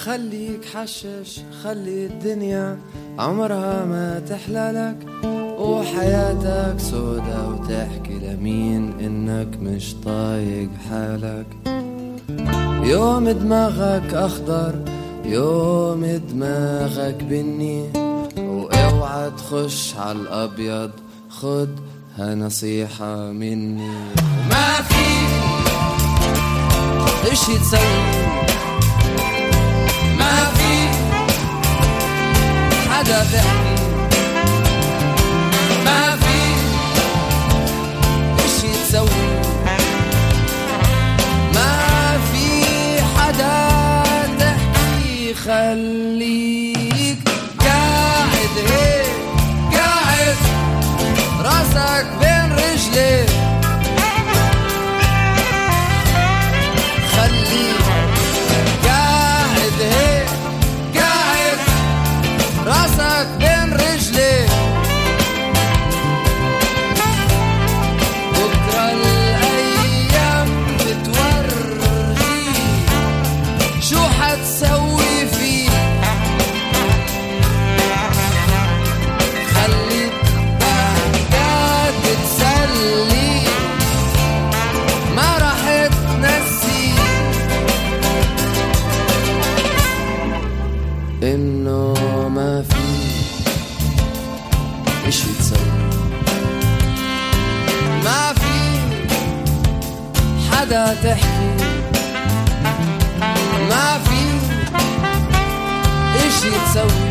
خليك حشش، خلي الدنيا عمرها ما تحلالك، وحياتك سودا وتحكي لمين إنك مش طايق حالك. يوم دماغك أخضر، يوم دماغك بني، واوعى تخش على الأبيض، خدها نصيحة مني. وما في اشي تسوي، ما في حدا تحكي، ما في اشي تسوي، ما في حدا تحكي. خليك قاعد هيك، قاعد راسك بين رجليك، خليك قاعد هيك، قاعد راسك بين رجليك. بكرة الأيام بتورجيك شو حتسوي فيه. خليك بحكات تسلي، ما راح تنسي إنه ما في إشي تسوي، ما في حدا تحكي، ما في إشي تسوي،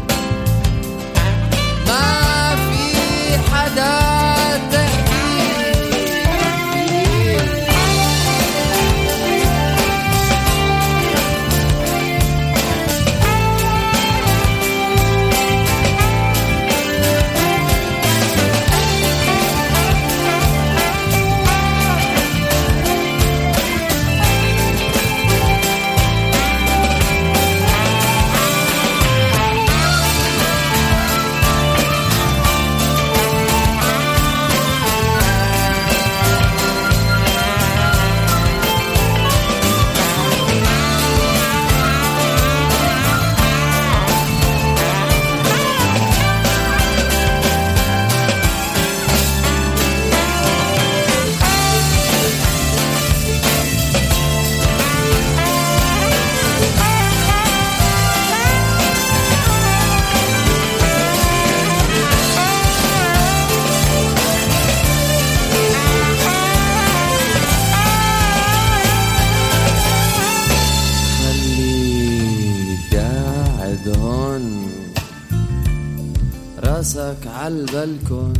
ما في حدا تحكي. راسك عالبلكون،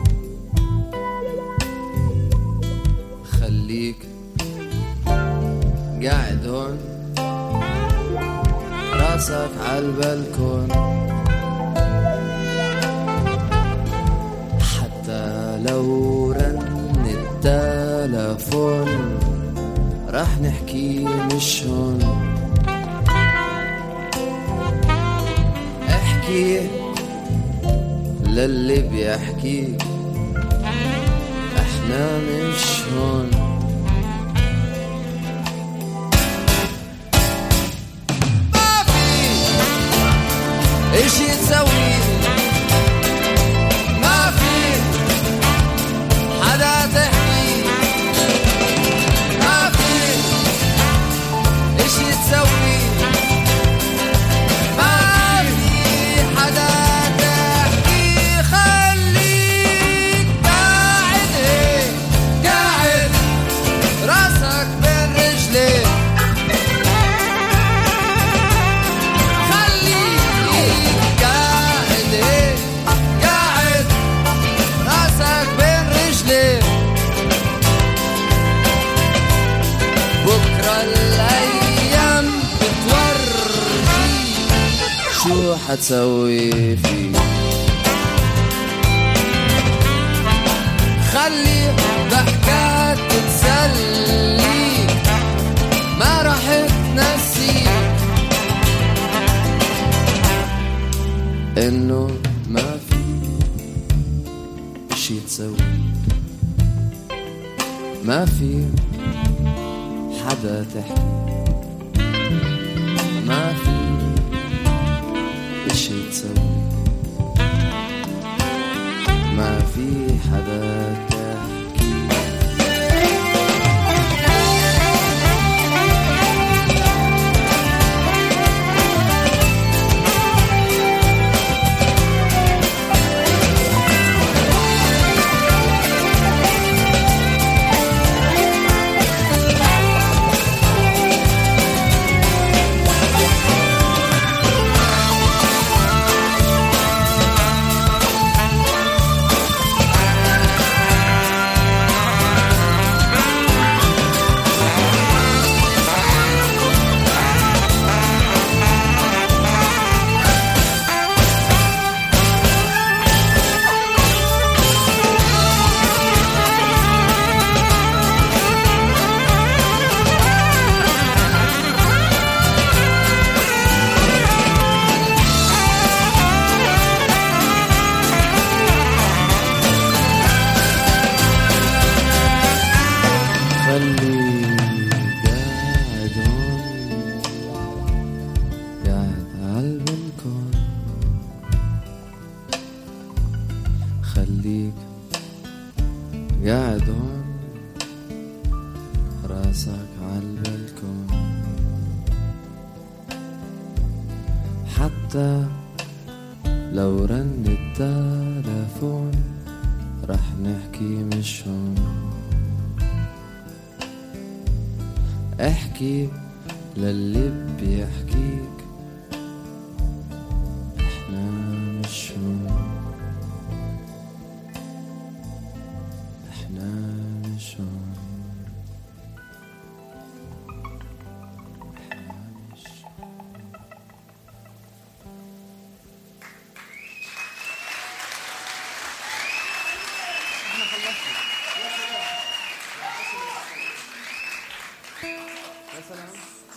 خليك قاعد هون، راسك عالبلكون. حتى لو رن التلفون رح نحكي مش هون، احكي للي بيحكيك، احنا مش هون. ما في اشي تسوي، ما في حدا تحكي، ما في اشي تسوي، ما في حدا. شو حتسوي فيه؟ خلي ضحكات تسليك، ما راح تنسيك إنه ما في شي تسوي، ما في حدا تحكي، ما في اشي تسوي، ما في حدا تحكي. خليك قاعد هون راسك عالبلكون، حتى لو رن التلفون رح نحكي مش هون. احكي للي بيحكيك، احنا مش هون، احنا مش هون، احنا مش هون. احنا خلصنا. يا سلام يا سلام.